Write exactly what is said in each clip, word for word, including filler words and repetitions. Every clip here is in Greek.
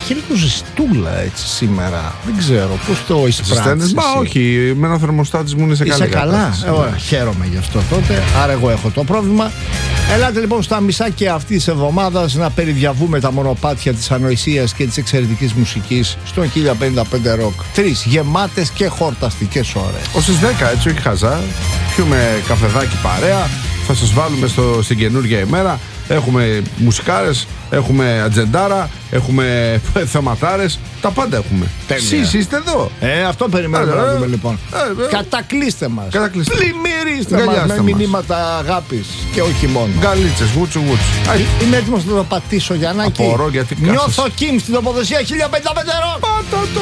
και λίγο ζεστούλα έτσι σήμερα. Δεν ξέρω πώς το εισπράττεις. Μα όχι, με ένα θερμοστάτης μου είναι σε καλή κατάσταση. Είσαι καλά, ε, χαίρομαι γι' αυτό τότε. Άρα εγώ έχω το πρόβλημα. Ελάτε λοιπόν στα μισάκια αυτής της εβδομάδας να περιδιαβούμε τα μονοπάτια της ανοησίας και της εξαιρετικής μουσικής στον χίλια πενήντα πέντε Rock. Τρεις γεμάτες και χορταστικές ώρες. Ως τις δέκα, έτσι, όχι χαζά. Πιούμε καφεδάκι παρέα. Θα σας βάλουμε στο, στην καινούργια ημέρα. Έχουμε μουσικάρες, έχουμε ατζεντάρα, έχουμε θεματάρες. Τα πάντα έχουμε. Εσείς είστε εδώ. Ε, αυτό περιμένουμε να δούμε λοιπόν. Ε, ε, Κατακλείστε μας. Κατακλείστε. Πλημμυρίστε μας με μηνύματα αγάπης και όχι μόνο. Γκαλίτσες, γούτσου γούτσου. Είμαι έτοιμος να το πατήσω, Γιαννάκη. Απορώ γιατί κάθεσαι. Νιώθω Κιμ στην τοποθεσία χίλια πενήντα πέντε Rock. Πάτα το.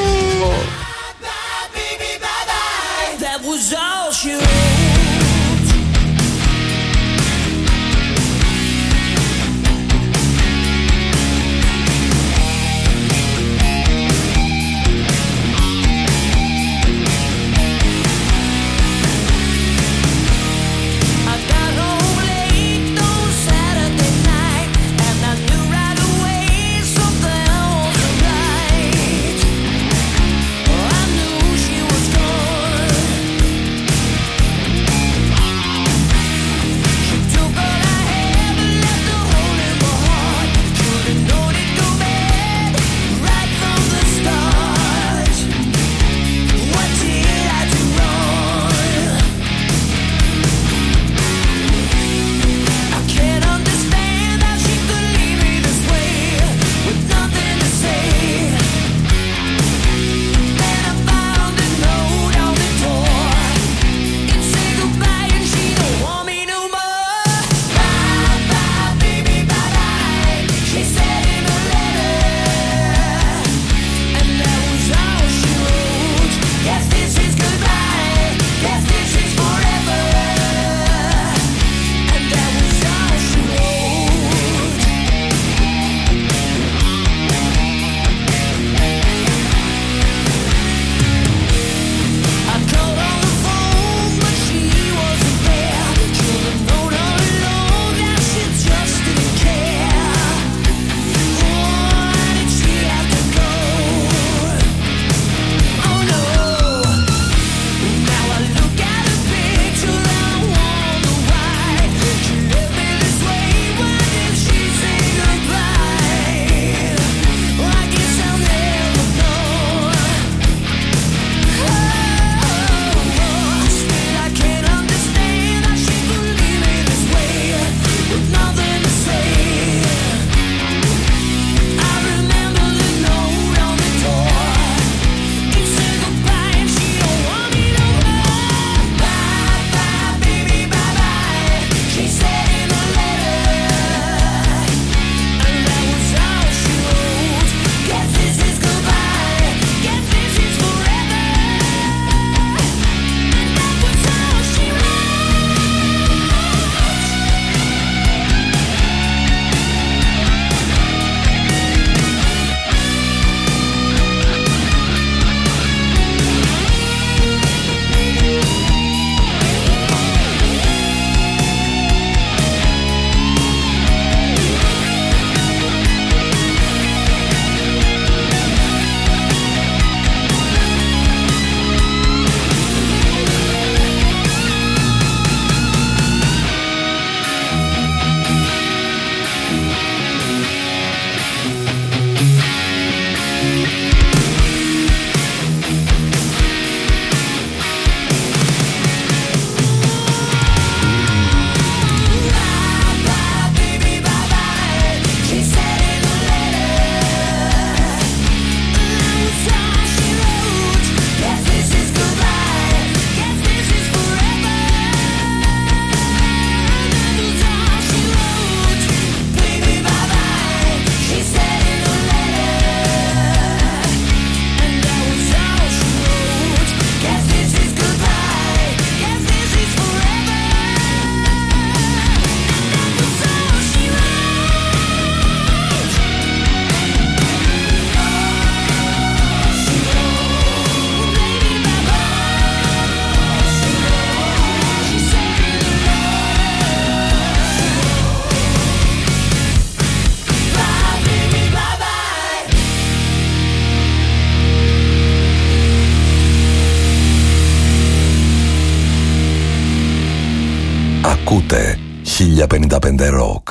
Ακούτε χίλια πενήντα πέντε Rock.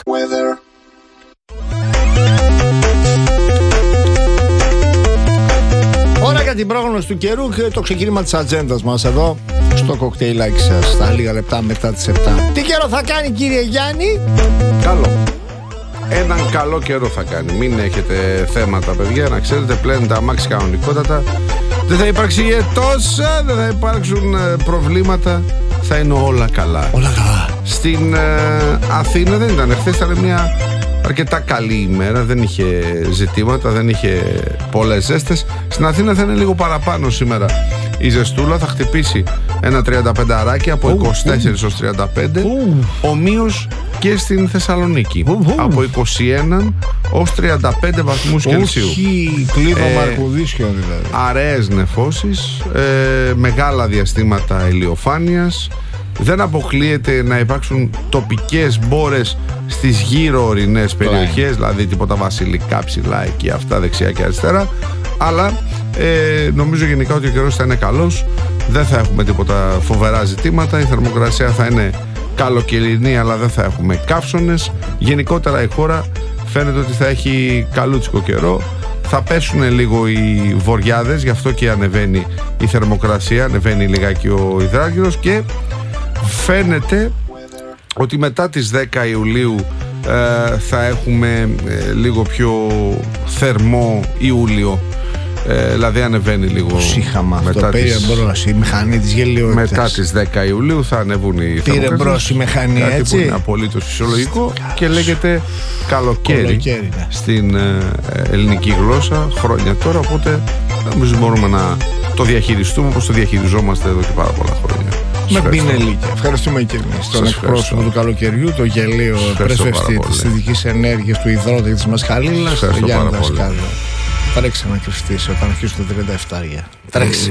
Ώρα για την πρόγνωση του καιρού και το ξεκίνημα της ατζέντας μας εδώ στο κοκτέιλάκι σας στα λίγα λεπτά μετά τις επτά. Τι καιρό θα κάνει, κύριε Γιάννη? Καλό. Έναν καλό καιρό θα κάνει. Μην έχετε θέματα, παιδιά. Να ξέρετε, πλέον τα αμάξι κανονικότατα. Δεν θα υπάρξει ιετός, δεν θα υπάρξουν προβλήματα. Θα είναι όλα καλά. Όλα καλά. Στην ε, Αθήνα δεν ήταν. Χθες ήταν μια αρκετά καλή ημέρα. Δεν είχε ζητήματα, δεν είχε πολλές ζέστες. Στην Αθήνα θα είναι λίγο παραπάνω σήμερα. Η ζεστούλα θα χτυπήσει ένα τριάντα πέντε αράκι από είκοσι τέσσερα έως τριάντα πέντε. Ομοίως και στην Θεσσαλονίκη από είκοσι ένα ως τριάντα πέντε βαθμούς Κελσίου. Όχι, κλείδωμα ε, αρκουδίσιο δηλαδή. Αραιές νεφώσεις, ε, μεγάλα διαστήματα ηλιοφάνειας. Δεν αποκλείεται να υπάρξουν τοπικές μπόρες στις γύρω ορεινές περιοχές, δηλαδή τίποτα βασιλικά ψηλά εκεί, αυτά δεξιά και αριστερά. Αλλά ε, νομίζω γενικά ότι ο καιρός θα είναι καλός. Δεν θα έχουμε τίποτα φοβερά ζητήματα. Η θερμοκρασία θα είναι καλοκαιρινή, αλλά δεν θα έχουμε καύσονες. Γενικότερα η χώρα φαίνεται ότι θα έχει καλούτσικο καιρό. Θα πέσουν λίγο οι βοριάδες, γι' αυτό και ανεβαίνει η θερμοκρασία, ανεβαίνει λιγάκι ο υδράργυρος και φαίνεται ότι μετά τις δέκα Ιουλίου ε, θα έχουμε ε, λίγο πιο θερμό Ιούλιο. Ε, δηλαδή ανεβαίνει λίγο. Είχαμε αυτό, πήρε τις... μπρος η μηχανή της γελιότητας. Μετά τις δέκα Ιουλίου θα ανεβούν οι θερμοκρασίες. Πήρε μπρος η μεχανή, κάτι έτσι. Που είναι απολύτως φυσιολογικό και λέγεται καλοκαίρι, καλοκαίρι ναι. Στην ε, ελληνική γλώσσα χρόνια τώρα, οπότε νομίζω μπορούμε να το διαχειριστούμε όπως το διαχειριζόμαστε εδώ και πάρα πολλά χρόνια. Με πινελίκια. Ευχαριστούμε και εμείς τον εκπρόσωπο του καλοκαιριού, το γελίο πρεσβευτή της θετικής ενέργειας του υδρότη της Μασχαλίλας, τον Γιάννη Δασκάλο. Τρέξε να κρυφτείς όταν αρχίσουν τα τριάντα επτά. Τρέξε.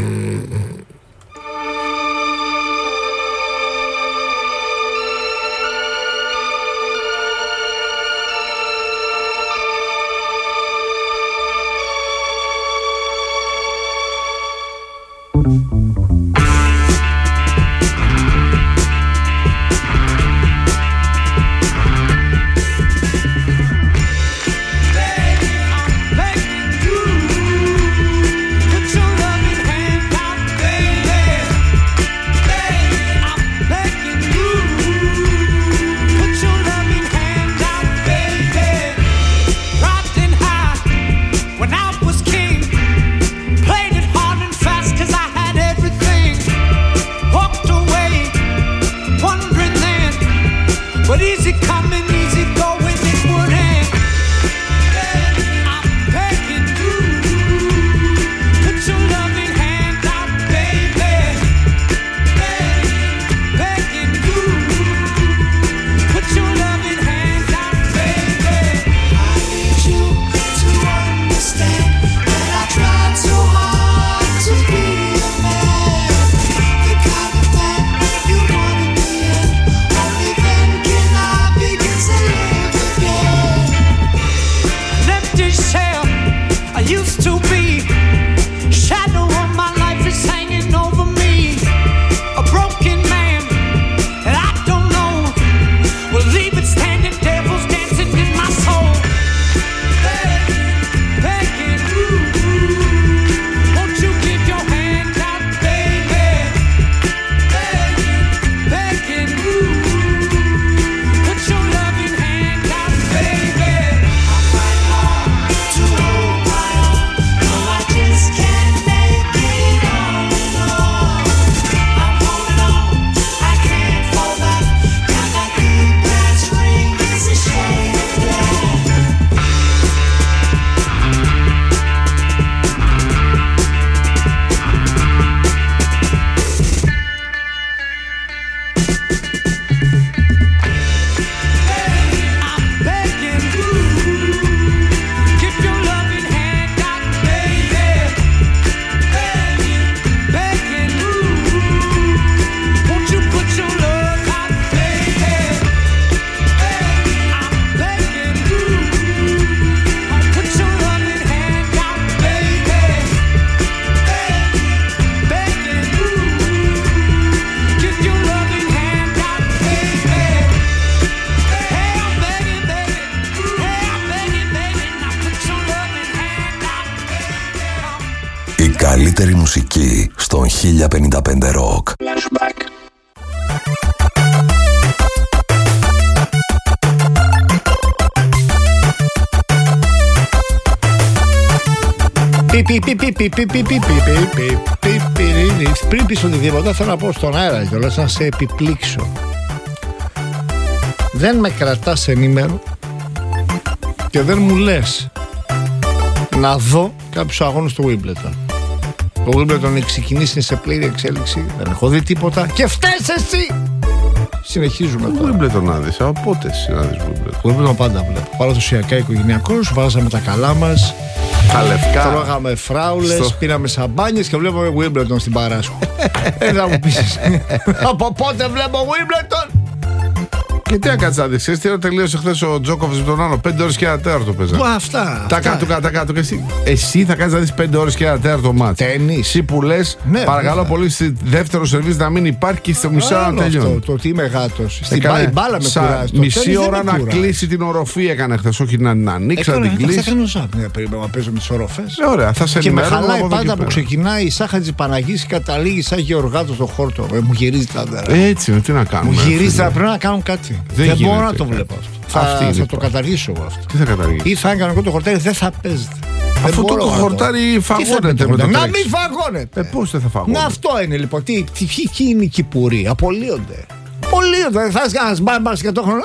καλύτερη μουσική στον χίλια πενήντα πέντε Rock. Flashback. Πριν πεις οτιδήποτε θέλω να πω στον αέρα κιόλας να σε επιπλήξω. Δεν με κρατάς ενήμερο και δεν μου λες να δω κάποιους αγώνες του Wimbledon. Το Wimbledon έχει ξεκινήσει, είναι σε πλήρη εξέλιξη. Δεν έχω δει τίποτα και φταίς εσύ. Συνεχίζουμε τώρα. Wimbledon να δεις, από πότε να δεις Wimbledon? Wimbledon πάντα βλέπω. Παραδοσιακά οικογενειακός, βάζαμε τα καλά μας. Τα λευκά. Τρώγαμε φράουλες, στο... πήραμε σαμπάνιες και βλέπαμε Wimbledon στην Παράσχο. Δεν θα μου πεις από πότε βλέπω Wimbledon. Και τι έκατσα να δεις, τι ώρα τελείωσε χθες ο Τζόκοβιτς με τον άλλο, πέντε ώρες και ένα τέταρτο παίζα. Μα αυτά. Τα κάτω, κάτω, κάτω και εσύ. Εσύ θα κάνεις να δεις πέντε ώρες και ένα τέταρτο μάτς. Τένις. Εσύ που λες, ναι, παρακαλώ βέβαια. Πολύ, στη δεύτερο σερβίς να μην υπάρχει και στο μισά να τελειώνει. Το ότι είμαι γάτος. Στην μπάλα με κουράζει. Μισή ώρα να κλείσει την οροφή έκανε χθες, όχι να την ανοίξει, να την κλείσει. Θα κάνω ζάπνια περίπου να παίζω με τις οροφές. Ωραία, θα σε ενημερώνω. Και με χαλάει πάντα που ξεκινάει η Σάχα Παναγής και καταλήγει σαν Γεωργάτος το χόρτο. Μου γυρίζει τα δέρα. Έτσι, τι να κάνουμε. Μου γυρίζει τα πρέπει να κάνουν κάτι. Δεν μπορώ να το βλέπω αυτό. Θα, θα το καταργήσω εγώ αυτό. Τι θα καταργήσω? Ή θα έκανα εγώ το χορτάρι, δεν θα παίζεται. Αφού το χορτάρι φαγώνεται με το να μην φαγώνεται. Ε, πώς δεν θα φαγώνεται? Να αυτό είναι λοιπόν. Τι, τι, τι, τι είναι οι κυπουροί? Απολύονται. Απολύονται. Θα έκανας μπάμπας και το χρόνο.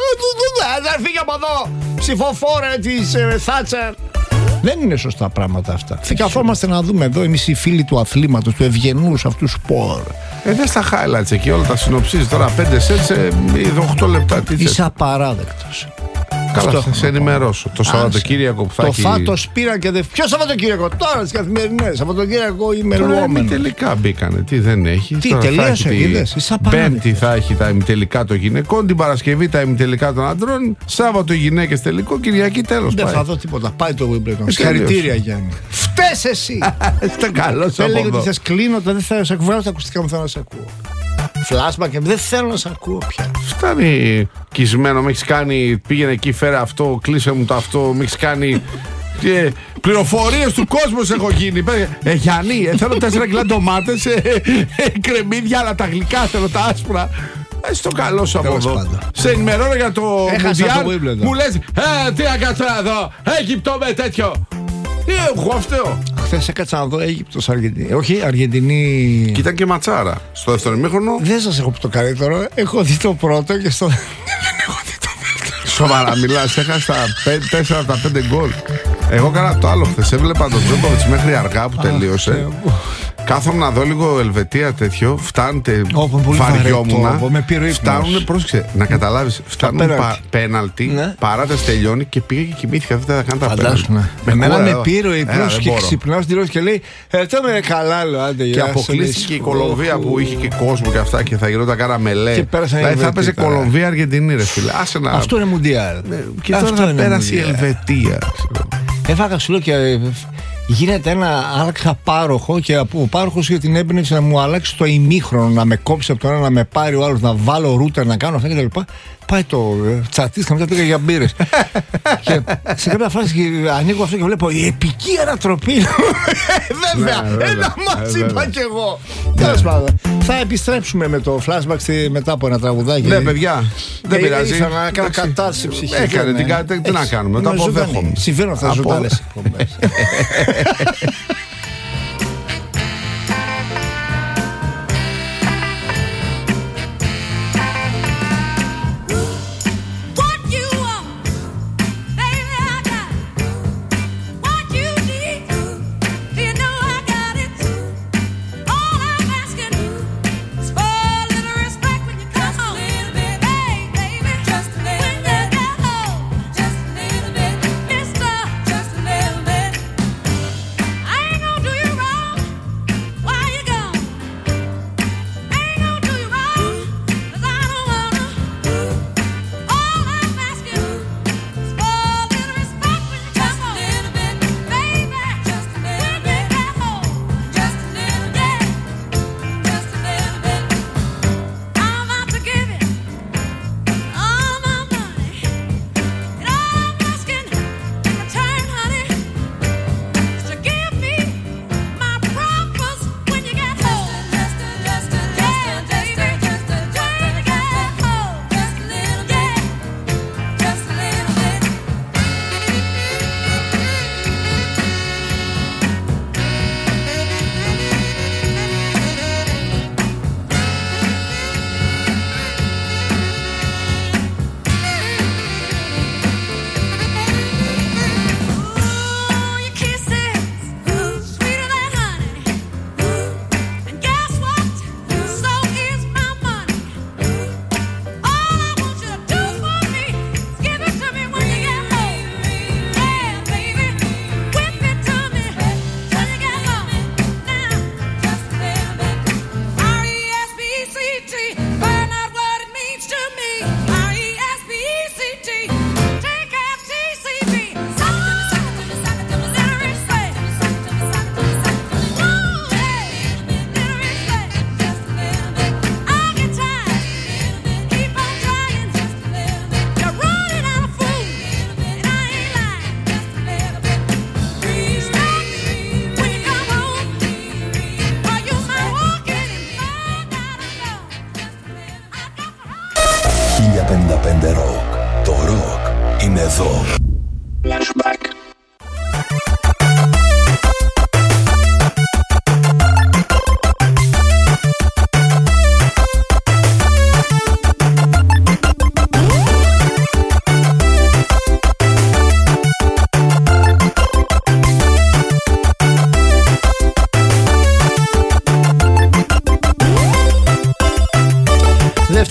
Δεν φύγει από εδώ. Ψηφοφόρε της Θάτσερ. Δεν είναι σωστά πράγματα αυτά. Και καθόμαστε να δούμε εδώ εμείς οι φίλοι του αθλήματος, του ευγενούς αυτού σπορ. Ε, δεν στα highlights εκεί όλα τα συνοψίζεις τώρα πέντε σετ σε οκτώ λεπτά. Τι είσαι απαράδεκτος. Καλά, θα σε ενημερώσω. Το Σαββατοκύριακο που θα το έχει. Το φάτο πήρα και δεν. Ποιο Σαββατοκύριακο? Τώρα στις καθημερινές. Σαββατοκύριακο είμαι λουόμενος. Τελικά μπήκανε. Τι δεν έχει. Τι τελείωσε, είδες? Πέμπτη θα έχει τα ημιτελικά των γυναικών. Την Παρασκευή τα ημιτελικά των αντρών. Σάββατο γυναίκες τελικό. Κυριακή τέλος. Δεν θα δω τίποτα. Πάει το Wimbledon. Συγχαρητήρια, Γιάννη. Φταίς εσύ. Είστε καλός από εδώ. Δεν λέγω ότι θες κλείνω. Δεν θέλω να σε ακούω. Βγάζω τα ακουστικά μου, θέλω να σε ακούω. Flashback και δεν θέλω να σε ακούω πια. Φτάνει κισμένο, με έχεις κάνει. Πήγαινε εκεί, φέρε αυτό, κλείσε μου το αυτό, με έχεις κάνει. Και πληροφορίες του κόσμου σε έχω γίνει. Ε, Γιάννη, ε, θέλω τέσσερα κιλά ντομάτες, ε, ε, κρεμμύδια, αλλά τα γλυκά θέλω, τα άσπρα. Ε, στο καλό σου από εδώ. Σε ενημερώνω για το Μουντιάλ. Μου λες, ε, τι να κάτσω εδώ, Αίγυπτο με τέτοιο. Τι έχω αυτό. Χθες έκατσα να δω Αίγυπτος Αργεντινή. Όχι, Αργεντινή. Και ήταν και ματσάρα. Στο δεύτερο ημίχρονο. Δεν σας έχω πει το καλύτερο. Έχω δει το πρώτο και στο. Δεν έχω δει το δεύτερο. Σοβαρά μιλάς, έχασα τα τέσσερα από τα πέντε γκολ. Εγώ έκανα το άλλο χθες. Έβλεπα τον Τζόκοβιτς μέχρι αργά που τελείωσε. Κάθομαι να δω λίγο Ελβετία τέτοιο. Φτάνετε. Βαριόμουνα. Φτάνουν, πρόσεξε, να καταλάβεις. Φτάνουν πέναλτι. Παράταση τελειώνει και πήγα και κοιμήθηκα. Δεν θα κάνω τα πέναλτι. Εμένα με πήρε ο ύπνος και ξυπνάω στη ρώση και λέει «Ερτώ με καλά, λέω, άντε». Και αποκλείστηκε η Κολομβία που είχε και κόσμο και αυτά και θα γινόταν κάνα μελέ. Δηλαδή θα έπαιζε Κολομβία Αργεντινή, ρε φίλε. Αυτό είναι Μουντιάλ. Και τώρα θα πέρασε η Ελβετία. Έφαγα σου λέω και γίνεται ένα άλλαξα πάροχο και ο πάροχος για την έμπνευση να μου αλλάξει το ημίχρονο, να με κόψει από το ένα, να με πάρει ο άλλος, να βάλω ρούτερ, να κάνω αυτά κτλ. Πάει το τσατής και μετά πήγα για μπύρες. Και σε κάποια φάση ανοίγω αυτό και βλέπω η επική ανατροπή. Βέβαια, ένα μας είπα κι εγώ. Τέλος πάντων, θα επιστρέψουμε με το flashback μετά από ένα τραγουδάκι. Ναι, παιδιά, δεν πειράζει. Ήθελα να κάνω κατάρτιση ψυχική. Έκανε την κάτι, τι να κάνουμε, το αποδέχομαι. Συμβαίνουν αυτά ζωντανές εκπομπές.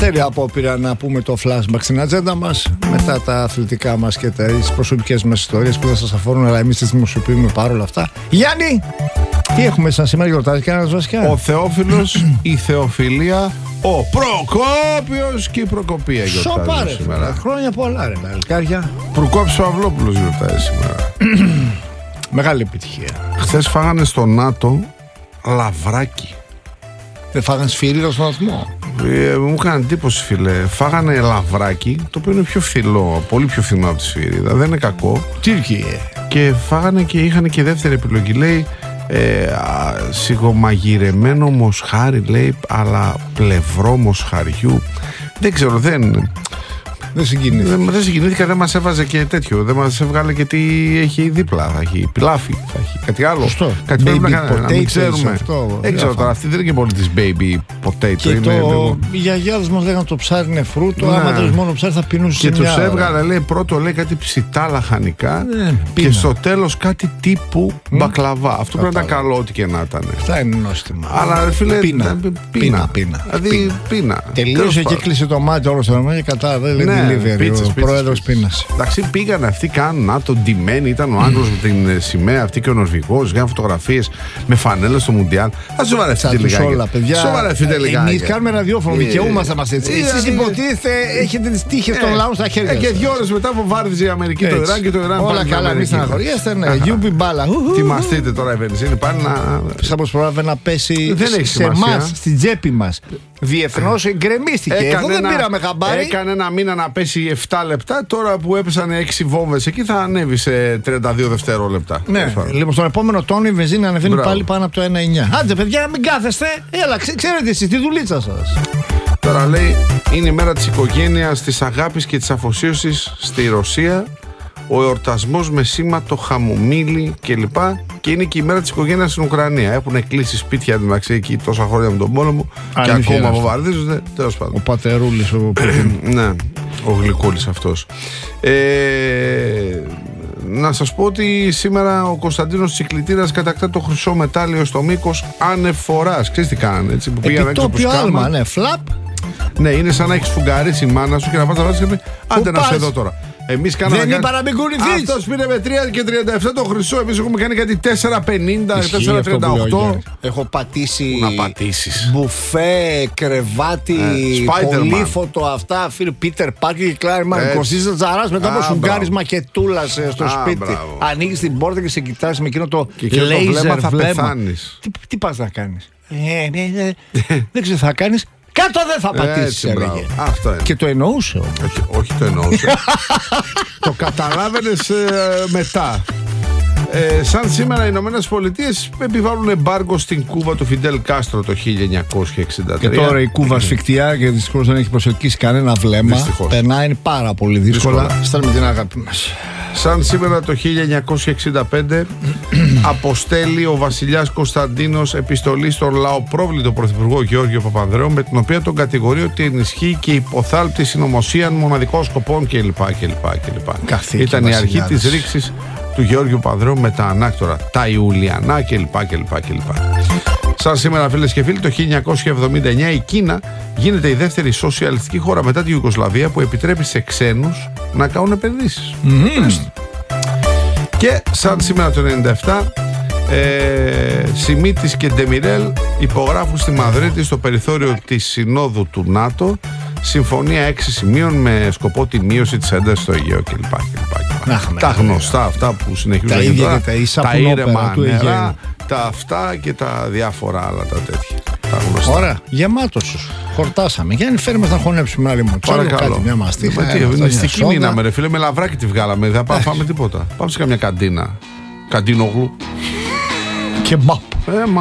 Δεύτερη απόπειρα να πούμε το flashback στην ατζέντα μας, μετά τα αθλητικά μας και τις προσωπικές μας ιστορίες που δεν σας αφορούν, αλλά εμείς τις δημοσιοποιούμε παρόλα αυτά. Γιάννη, τι έχουμε σαν σήμερα, γιορτάζει κανένας βασικά? Ο Θεόφιλος, η Θεοφιλία, ο Προκόπιος και η Προκοπία γιορτάζουν Σοπάρε, σήμερα. Χρόνια πολλά ρε μαλικάρια. Προκόπης ο Αυλόπουλος γιορτάζει σήμερα. Μεγάλη επιτυχία. Χθες φάγανε στο ΝΑΤΟ λαβράκι. Δεν φάγανε σφυρίδα στον αθμό? Ε, μου έκανε εντύπωση, φίλε. Φάγανε λαβράκι, το οποίο είναι πιο φθηνό, πολύ πιο φθηνό από τη σφυρίδα. Δεν είναι κακό. Τύρκιε. Και φάγανε και είχαν και δεύτερη επιλογή. Λέει ε, α, σιγομαγειρεμένο μοσχάρι, λέει, αλλά πλευρό μοσχαριού. Δεν ξέρω, δεν. Δεν συγκινήθηκα. Δεν, δεν συγκινήθηκα, δεν μας έβαζε και τέτοιο. Δεν μας έβγαλε και τι έχει δίπλα. Θα έχει πιλάφι, θα έχει κάτι άλλο. Σωστό. Κάτι πρέπει να κάνει, να μην ξέρουμε. Αυτό, δεν ξέρω τώρα, αυτή δεν είναι και πολύ της baby potato. Και είναι το, λίγο... οι γιαγιάδες μας λέγανε το ψάρι είναι φρούτο. Ναι. Άμα τρεις μόνο ψάρι θα πεινούσε. Και τους έβγαλε, λέει, πρώτο λέει κάτι ψητά λαχανικά ναι, και πίνα. στο τέλος κάτι τύπου mm. μπακλαβά. Αυτό Κατάλαβα. πρέπει να ήταν καλό, ό,τι και να ήταν. Αυτά είναι νόστιμα. Αλλά ρε φίλε, πίνα. Πίνα. Πίνα. Δηλαδή πίνα. Τελείωσε και έκλεισε το μάτι όλο στο δρόμο και κατάλαβε. Λέει delivery. Ο πρόεδρος πείνασε. Εντάξει, πήγαν αυτοί, κάνουν ΝΑΤΟ, ντυμένοι. Ήταν ο Άγγλος με την σημαία αυτή και ο Νορβηγός. Κάνουν φωτογραφίες με φανέλες στο Μουντιάλ. Α σοβαρευτείτε λιγάκι. Όλα, παιδιά. Σοβαρευτείτε λιγάκι. Εμείς κάνουμε ραδιόφωνο, δικαιούμαστε μας έτσι. Εσείς υποτίθεται έχετε τις τύχες των λαών στα χέρια σας. Και δύο ώρες μετά βομβάρδιζε η Αμερική το Ιράν και το Ιράν. Όλα καλά, μην στεναχωριέστε. You be μπάλα. Τιμαστείτε τώρα η Βενζίνη. Πάνε να. Σάπως πρόλαβε να πέσει σε εμάς, στην τσέπη μας. Διεθνώς εγκρεμίστηκε. Εδώ δεν πήραμε χαμπάρι. Έκανε ένα μήνα να πέσει επτά λεπτά. Τώρα που έπεσαν έξι βόμβες εκεί θα ανέβει σε τριάντα δύο δευτερόλεπτα. Ναι, λοιπόν, στον επόμενο τόνο η βενζίνη ανεβαίνει Μπράβο. πάλι πάνω από το ένα εννιά. Άντε, παιδιά, μην κάθεστε. Έλα, ξέ, ξέρετε εσείς τη δουλίτσα σας. Τώρα λέει είναι η μέρα της οικογένειας, της αγάπης και της αφοσίωσης στη Ρωσία. Ο εορτασμός με σήμα το χαμομήλι κλπ. Και είναι και η μέρα της οικογένειας στην Ουκρανία. Έχουν κλείσει σπίτια εντωμεταξύ εκεί τόσα χρόνια με τον πόλεμο. Και ακόμα βομβαρδίζονται. Τέλος πάντων. Ο πατερούλης, ο ναι, ο γλυκούλης αυτός. Ε, να σας πω ότι σήμερα ο Κωνσταντίνος Τσικλητήρας κατακτά το χρυσό μετάλλιο στο μήκος ανεφοράς. Ξέρεις τι κάνανε, έτσι, που πήγαν έξω από άλμα, ναι, φλαπ. Ναι, είναι σαν να έχεις φουγγαρίσει η μάνα σου και να πας να βάζεις και να πει άντε να σε δω τώρα. Εμείς κάναμε. Δεν είπα να μην κουνηθείς. Αυτός πήρε με τρία και τριάντα επτά το χρυσό. Εμείς έχουμε κάνει κάτι τέσσερα πενήντα, τέσσερα τριάντα οκτώ. Έχω πατήσει. Να πατήσεις. Μπουφέ, κρεβάτι, ε, πολύφωτο αυτά. Φίλε Πίτερ Πάρκερ και Κλάριμαν. Κωστίζα Τζαράς μετά από σουγκάρισμα και τούλας στο Α, σπίτι. Ανοίγεις την πόρτα και σε κοιτάς με εκείνο το λέιζερ βλέμμα. Τι, τι πας να κάνεις. Ε, ε, ε, δεν ξέρω τι θα κάνεις. Κάτω δεν θα πατήσεις, έλεγε. Αυτό είναι. Και το εννοούσε. Όχι, όχι το εννοούσε. Το καταλάβαινες ε, μετά. Ε, σαν σήμερα οι Ηνωμένες Πολιτείες επιβάλλουν εμπάργκο στην Κούβα του Φιντέλ Κάστρο το χίλια εννιακόσια εξήντα τρία. Και τώρα η Κούβα σφιχτιά και δυστυχώς δεν έχει προσελκύσει κανένα βλέμμα. Δυστυχώς. Περνάει πάρα πολύ δύσκολα. δύσκολα. Στέλνουμε την αγάπη μας. Σαν σήμερα το χίλια εννιακόσια εξήντα πέντε αποστέλει ο βασιλιάς Κωνσταντίνος επιστολή στον λαοπρόβλητο πρωθυπουργό Γεώργιο Παπανδρέου, με την οποία τον κατηγορεί ότι ενισχύει και υποθάλπτει συνωμοσίαν μοναδικών σκοπών κλπ. Ήταν η αρχή της ρήξης του Γεώργιου Παπανδρέου με τα ανάκτορα, τα Ιουλιανά κλπ. κλπ. Σαν σήμερα, φίλες και φίλοι, το χίλια εννιακόσια εβδομήντα εννιά η Κίνα γίνεται η δεύτερη σοσιαλιστική χώρα μετά τη Ιουγκοσλαβία που επιτρέπει σε ξένους να κάνουν επενδύσεις. Mm. Και σαν σήμερα το ενενήντα επτά ε, Σιμίτης και Ντεμιρέλ υπογράφουν στη Μαδρίτη στο περιθώριο της Συνόδου του ΝΑΤΟ συμφωνία έξι σημείων με σκοπό τη μείωση της έντασης στο Αιγαίο κλπ. Τα γνωστά αυτά που συνεχίζουν τα, τώρα, τα, τα ήρεμα νερά, τα αυτά και τα διάφορα άλλα τα τέτοια. Τα γνωστά. Ωραία, γεμάτος. Χορτάσαμε. Για να φέρουμε να χωνέψουμε ένα λιμοντσάκι. Παρακαλώ. Μια μαστίχα. Νηστική μείναμε, ρε φίλε, με λαβράκι τη βγάλαμε. Δεν πάμε φάμε τίποτα. Πάμε σε καμιά καντίνα. Καντίνογλου. Και μπαπ. Έμα.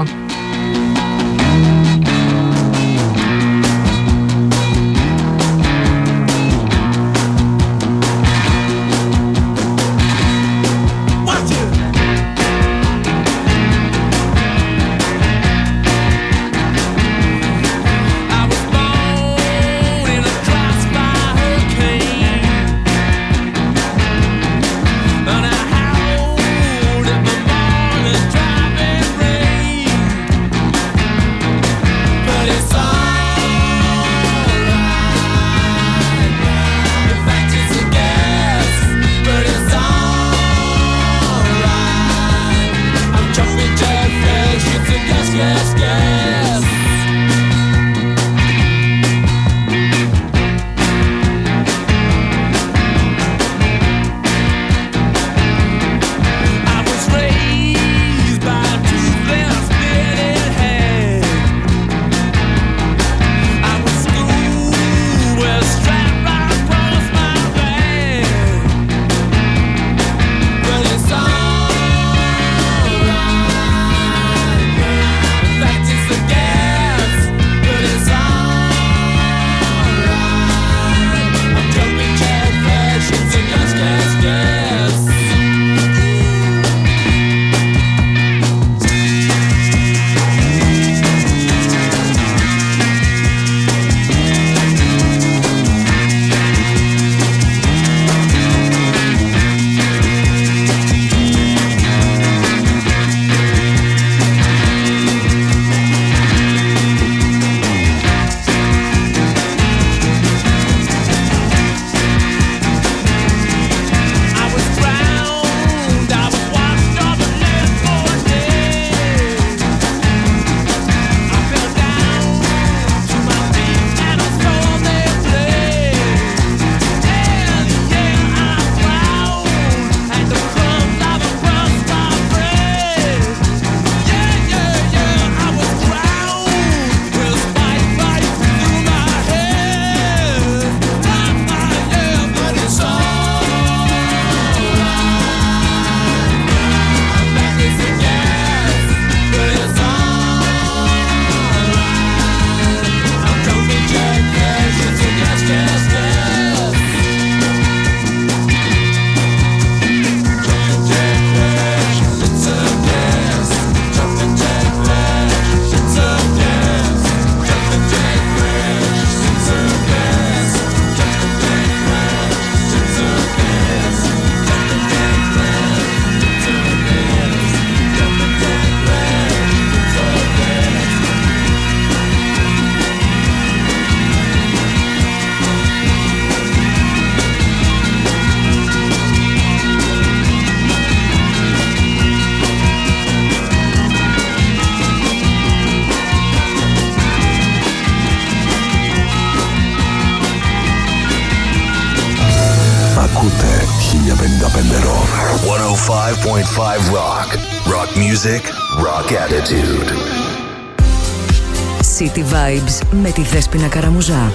εκατόν πέντε κόμμα πέντε Rock. Rock music, rock attitude. City Vibes με τη Δέσποινα Καραμουζά.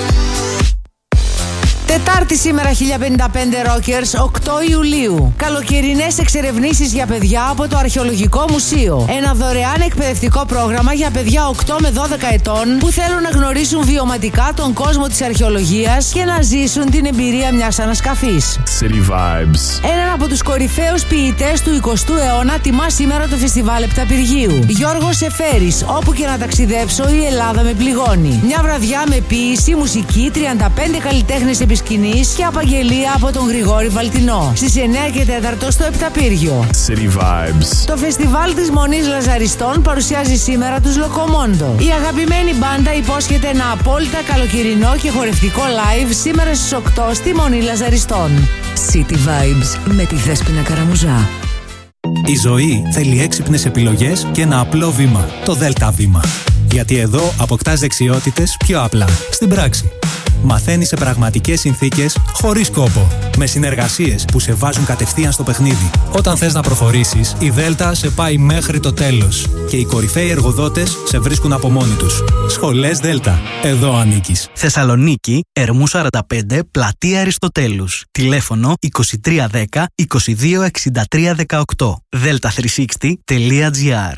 Τετάρτη σήμερα, χίλια πενήντα πέντε Rockers, οκτώ Ιουλίου. Καλοκαιρινές εξερευνήσεις για παιδιά από το Αρχαιολογικό Μουσείο. Ένα δωρεάν εκπαιδευτικό πρόγραμμα για παιδιά οκτώ με δώδεκα ετών που θέλουν να γνωρίσουν βιωματικά τον κόσμο της αρχαιολογίας και να ζήσουν την εμπειρία μιας ανασκαφής. City Vibes. Έναν από τους κορυφαίους ποιητές του εικοστού αιώνα τιμά σήμερα το φεστιβάλ Επταπηργίου. Γιώργος Εφέρης, όπου και να ταξιδέψω η Ελλάδα με πληγώνει. Μια βραδιά με ποίηση, μουσική, τριάντα πέντε καλλιτέχνες επί σκηνής και απαγγελία από τον Γρηγόρη Βαλτινό. Στις εννιά και τέσσερα στο Επταπύργιο. City Vibes. Το φεστιβάλ της Μονής Λαζαριστών παρουσιάζει σήμερα τους Λοκομόντο. Η αγαπημένη μπάντα υπόσχεται ένα απόλυτα καλοκαιρινό και χορευτικό live σήμερα στις οκτώ στη Μονή Λαζαριστών. City Vibes με τη Δέσποινα Καραμουζά. Η ζωή θέλει έξυπνες επιλογές και ένα απλό βήμα. Το Δέλτα Βήμα. Γιατί εδώ αποκτάς δεξιότητες πιο απλά. Στην πράξη. Μαθαίνεις σε πραγματικές συνθήκες, χωρίς κόπο. Με συνεργασίες που σε βάζουν κατευθείαν στο παιχνίδι. Όταν θες να προχωρήσεις, η Δέλτα σε πάει μέχρι το τέλος. Και οι κορυφαίοι εργοδότες σε βρίσκουν από μόνοι τους. Σχολές Δέλτα. Εδώ ανήκεις. Θεσσαλονίκη, Ερμού σαράντα πέντε, Πλατεία Αριστοτέλους. Τηλέφωνο είκοσι τρία δέκα είκοσι δύο εξήντα τρία δεκαοκτώ. δέλτα τριακόσια εξήντα τελεία τζι άρ.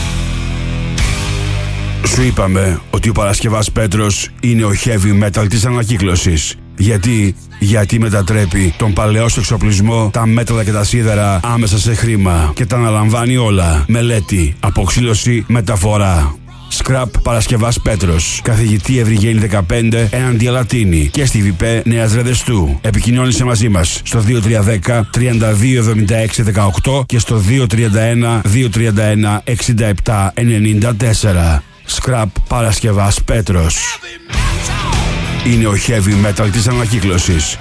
Σου είπαμε ότι ο Παρασκευάς Πέτρος είναι ο heavy metal της ανακύκλωσης. Γιατί, γιατί μετατρέπει τον παλαιό σου εξοπλισμό, τα μέταλλα και τα σίδερα άμεσα σε χρήμα και τα αναλαμβάνει όλα. Μελέτη, αποξήλωση, μεταφορά. Scrap Παρασκευάς Πέτρος. Καθηγητή Ευρυγένη δεκαπέντε, έναντι Αλατίνη και στη ΒΙΠΕ Νέας Ρεδεστού. Επικοινώνησε μαζί μας στο δύο τρία ένα μηδέν τριάντα δύο εβδομήντα έξι δεκαοκτώ και στο δύο τρία ένα δύο τρία ένα εξήντα επτά ενενήντα τέσσερα. Scrap Παρασκευάς Πέτρος. Είναι ο heavy metal της ανακύκλωσης.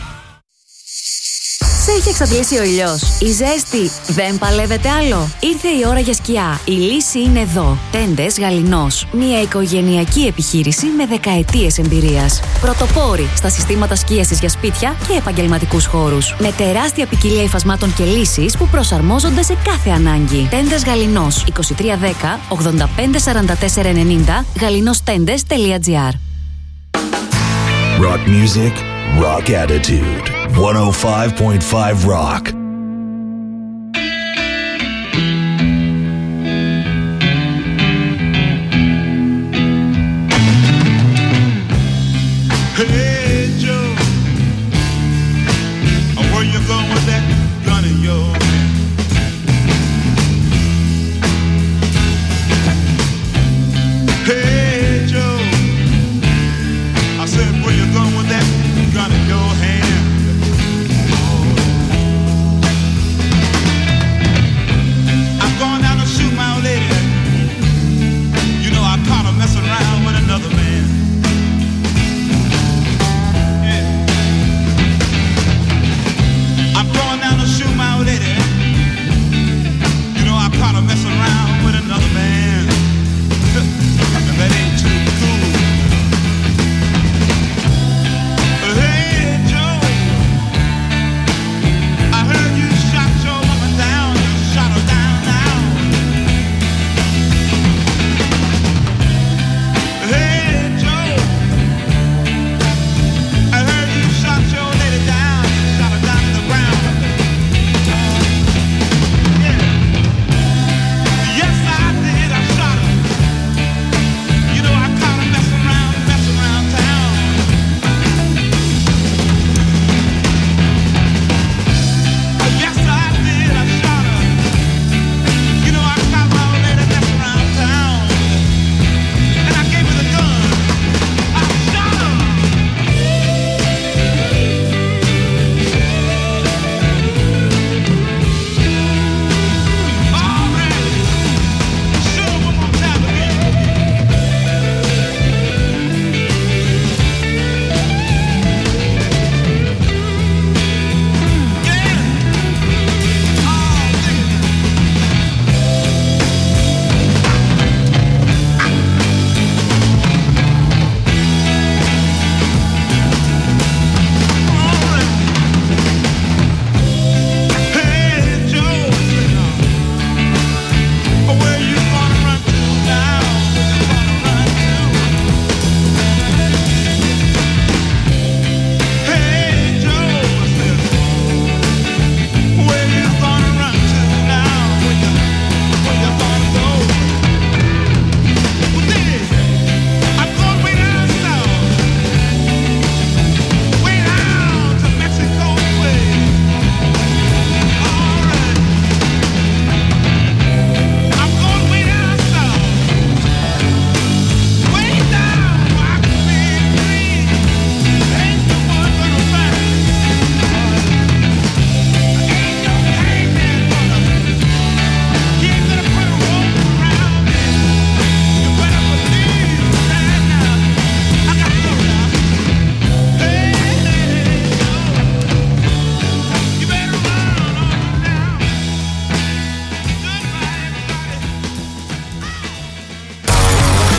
Σε έχει εξαντλήσει ο ήλιος. Η ζέστη δεν παλεύεται άλλο. Ήρθε η ώρα για σκιά. Η λύση είναι εδώ. Τέντες Γαληνός. Μια οικογενειακή επιχείρηση με δεκαετίες εμπειρίας. Πρωτοπόροι στα συστήματα σκίασης για σπίτια και επαγγελματικούς χώρους. Με τεράστια ποικιλία υφασμάτων και λύσεις που προσαρμόζονται σε κάθε ανάγκη. Τέντες Γαληνός. είκοσι τρία δέκα ογδόντα πέντε σαράντα τέσσερα ενενήντα γαληνόστέντες τελεία τζι άρ. Rock music, rock attitude. εκατόν πέντε κόμμα πέντε Rock. Hey Joe, where you going with that gun of yours? Hey Joe, I said where you going with that gun in your hand? Oh.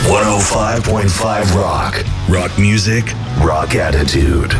εκατόν πέντε κόμμα πέντε Rock. Rock music, rock attitude.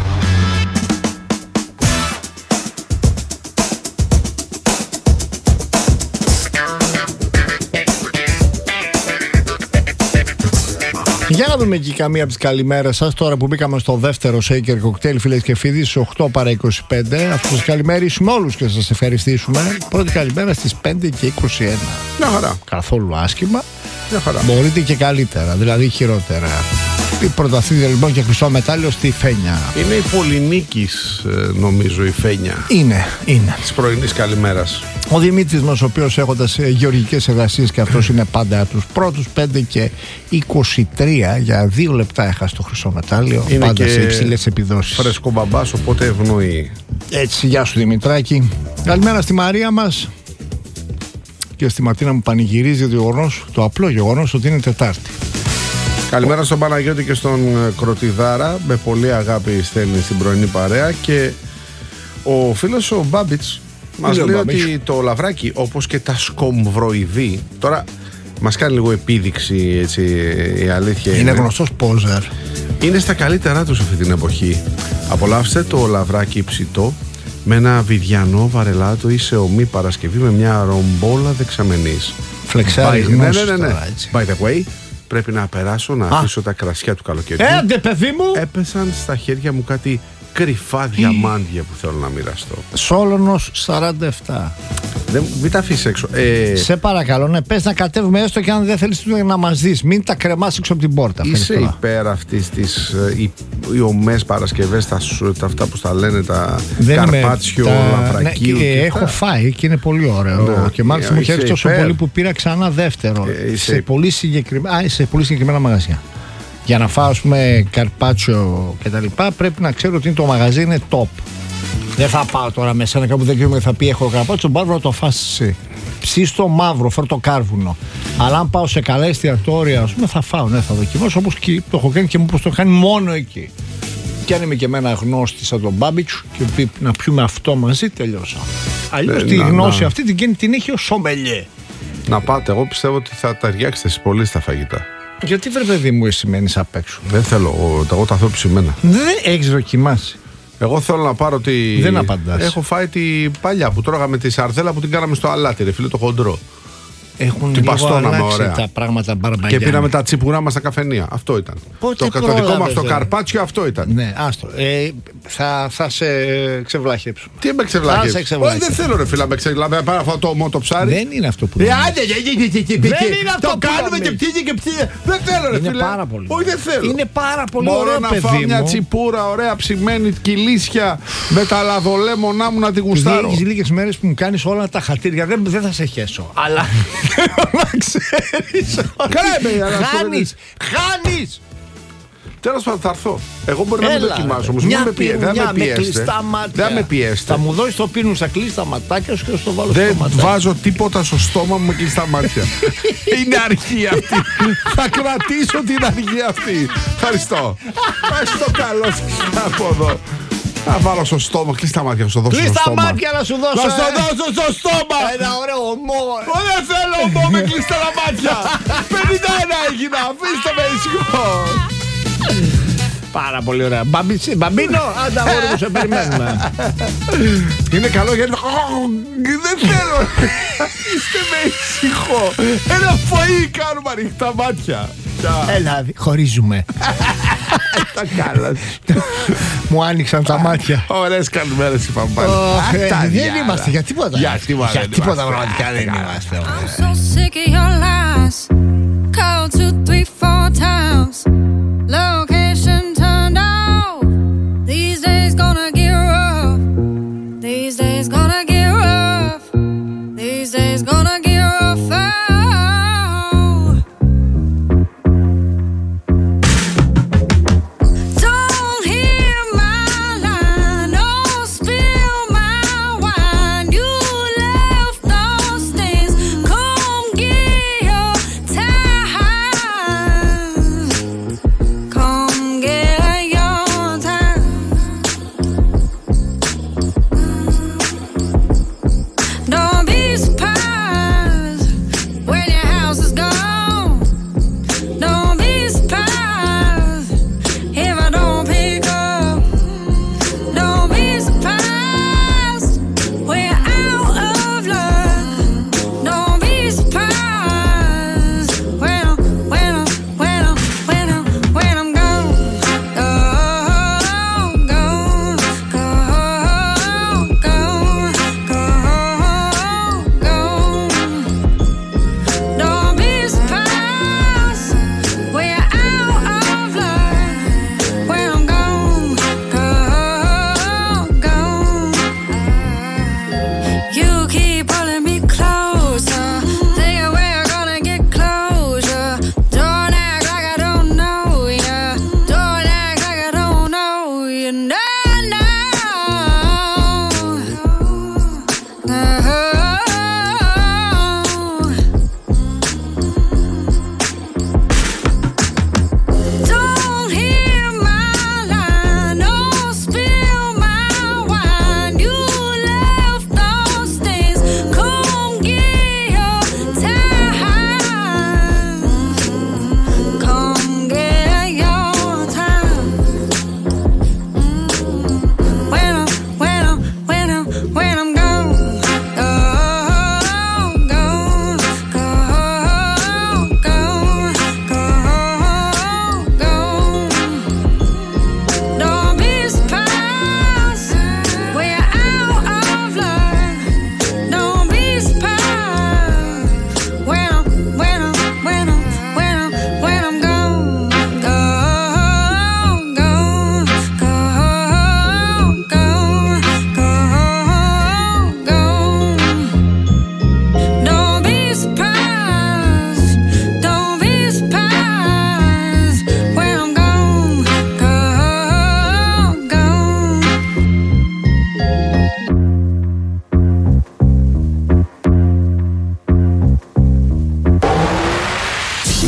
Για να δούμε και καμία από τις καλημέρες σας. Τώρα που μπήκαμε στο δεύτερο Shaker Cocktail, φίλες και φίλοι, στις οκτώ παρά είκοσι πέντε. Αφού σας καλημερίσουμε όλους και σας ευχαριστήσουμε. Πρώτη καλημέρα στις πέντε και είκοσι ένα. Μια χαρά. Καθόλου άσχημα. Μια χαρά. Μπορείτε και καλύτερα, δηλαδή χειρότερα. Η πρωταθλήτρια λοιπόν και χρυσό μετάλλιο στη Φένια. Είναι η Πολυνίκης, νομίζω, η Φένια. Είναι, είναι. Της πρωινής καλημέρας. Ο Δημήτρης μας, ο οποίος έχοντας γεωργικές εργασίες και αυτός είναι πάντα τους πρώτους, πέντε και είκοσι τρία, για δύο λεπτά έχασε το χρυσό μετάλλιο. Είναι πάντα και σε υψηλές επιδόσεις. Φρέσκο μπαμπάς, οπότε ευνοεί. Έτσι, γεια σου Δημητράκη. Καλημέρα στη Μαρία μας και στη Ματίνα μου πανηγυρίζει το γεγονός, το απλό γεγονός ότι είναι Τετάρτη. Καλημέρα στον Παναγιώτη και στον Κροτιδάρα. Με πολύ αγάπη στέλνει στην πρωινή παρέα. Και ο φίλος ο Μπάμπιτς μας λέει ότι το λαβράκι, όπως και τα σκομβροειδή, τώρα μας κάνει λίγο επίδειξη, έτσι, η αλήθεια είναι. Είναι γνωστός πόζερ. Είναι στα καλύτερά τους αυτή την εποχή. Απολαύστε το λαβράκι ψητό με ένα βιδιανό βαρελάτο ή σε ομή Παρασκευή με μια ρομπόλα δεξαμενής. Φλεξάρι γνώσεις. Ναι, ναι, ναι, ναι. By the way, πρέπει να περάσω να Α. αφήσω τα κρασιά του καλοκαιριού. Έντε παιδί μου! Έπεσαν στα χέρια μου κάτι κρυφά διαμάντια που θέλω να μοιραστώ. Σόλωνος σαράντα επτά. Δεν, μην τα αφήσεις έξω. Ε... Σε παρακαλώ, ναι, πες να κατέβουμε έστω και αν δεν θέλεις να μας δεις. Μην τα κρεμάς έξω από την πόρτα. Είσαι υπέρ αυτής της οι, οι ομές Παρασκευές, τα, τα, αυτά που τα λένε, τα δεν καρπάτσιο, τα... λαβρακίου. Ναι, και έχω φάει και είναι πολύ ωραίο. Ναι, και μάλιστα μου χαίρεται τόσο υπέρ. πολύ που πήρα ξανά δεύτερο. Ε, σε, πολύ συγκεκριμένα, σε πολύ συγκεκριμένα μαγαζιά. Για να φάω, ας πούμε, καρπάτσιο και τα λοιπά, πρέπει να ξέρω ότι το μαγαζί είναι top. Δεν θα πάω τώρα με σένα κάπου δεν ξέρουμε, θα πει έχω καρπάτσιο, μπάρβο να το φας εσύ. Ψίστο μαύρο, φέρω το κάρβουνο. Αλλά αν πάω σε καλά εστιατόρια, ας πούμε, θα φάω, ναι, θα δοκιμάσω όπως και το έχω κάνει και μου πως το κάνει μόνο εκεί. Και αν είμαι και με ένα γνώστη σαν τον Μπάμπιτσου και πει να πιούμε αυτό μαζί, τελειώσα. Αλλιώς ε, τη να, γνώση να. αυτή την, την έχει ο σομελιέ. Να πάτε, εγώ πιστεύω ότι θα ταιριάξετε εσείς πολύ στα φαγητά. Γιατί βρε παιδί μου εσύ μένεις απ' έξω? Δεν θέλω, εγώ τα θέλω ψημένα. Δεν έχεις δοκιμάσει? Εγώ θέλω να πάρω τη... Δεν απαντάς. Έχω φάει τη παλιά που τρώγαμε τη σαρδέλα που την κάναμε στο αλάτι, ρε φίλε, το χοντρό. Έχουν την λίγο αλλάξει ωραία. τα πράγματα μπαρμπαγιά. Και πήραμε τα τσιπουρά μας στα καφενεία. Αυτό ήταν. Πότε το δικό μας το καρπάτσιο αυτό ήταν. Ναι, άστο. Ε, θα, θα σε ξεβλάχεψω. Τι με ξεβλάχεψω? Όχι, δεν θέλω ρε φίλε να με ξεβλάχεψω. Πάρω αυτό το μότο ψάρι. Δεν είναι αυτό που λέμε. Δεν είναι αυτό που κάνουμε και πτύγει και πτύγει. Δεν θέλω ρε φίλε. Είναι πάρα πολύ. Όχι, δεν θέλω. Είναι πάρα πολύ ωραίο, παιδί μου. Μπορώ να φάω μια τσιπούρα ωραία ψημένη κιλίσια με τα λαδολέμονά μου να την γουστάρω. Έχεις λίγες μέρες που μου κάνεις όλα τα χατήρια. Δεν θα σε χέσω. Αλλά ξέρεις. Χάνεις, χάνεις. Τέλος πάντων θα έρθω. Εγώ μπορεί να μην δοκιμάσω όμως. Δεν με πιέστε. Δεν με πιέστε. Θα μου δώσεις το πίνου, θα κλείσει τα ματάκια σου και θα το βάλω στο ματάκι. Δεν βάζω τίποτα στο στόμα μου με κλειστά μάτια. Είναι αρχή αυτή. Θα κρατήσω την αρχή αυτή. Ευχαριστώ. Πες το καλό σας από εδώ. Θα βάλω στο στόμα, κλείς τα μάτια, να σου δώσω στο στόμα. Κλείς τα μάτια να σου δώσω. Να σου δώσω στο στόμα. Ένα ωραίο ομό. Δεν θέλω ομό με κλειστά τα μάτια. πενήντα ένα έγινα, αφήστε με ήσυχο. Πάρα πολύ ωραία. Μπαμπίνο, άντα αγόρι μου, σε περιμένουμε. Είναι καλό γιατί... Δεν θέλω. Αφήστε με ήσυχο. Ένα φαΐ κάνουμε ανοιχτά μάτια. Έλα, χωρίζουμε. Τα καλά. Μου άνοιξαν τα μάτια. Ωραίες καλημέρες είπαμε πάλι. Δεν είμαστε για τίποτα. Για τίποτα πραγματικά δεν είμαστε. I'm so sick of your lies. Call two, three, four times. Location turned off. These days gonna get rough. These days gonna get rough. These days gonna get rough. Yeah.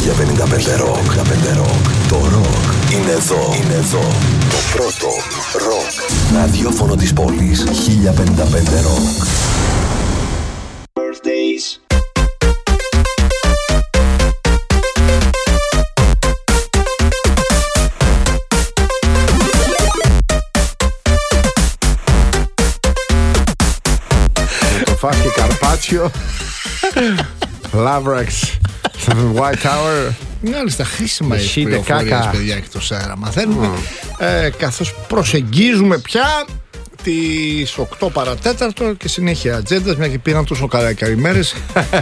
χίλια πενήντα πέντε Rock. Το ροκ είναι εδώ. Είναι εδώ. Το πρώτο ροκ ραδιόφωνο της πόλης. χίλια πενήντα πέντε Rock. Το φάσκε Καρπάτσιο. Λάβραξ. White Tower. Μάλιστα, χρήσιμα οι πληροφορίες, παιδιά, εκτός αέρα. Μαθαίνουμε mm. ε, καθώς προσεγγίζουμε πια τις οκτώ παρατέταρτο και συνέχεια ατζέντας, μια και πήραν τόσο καλά ημέρες.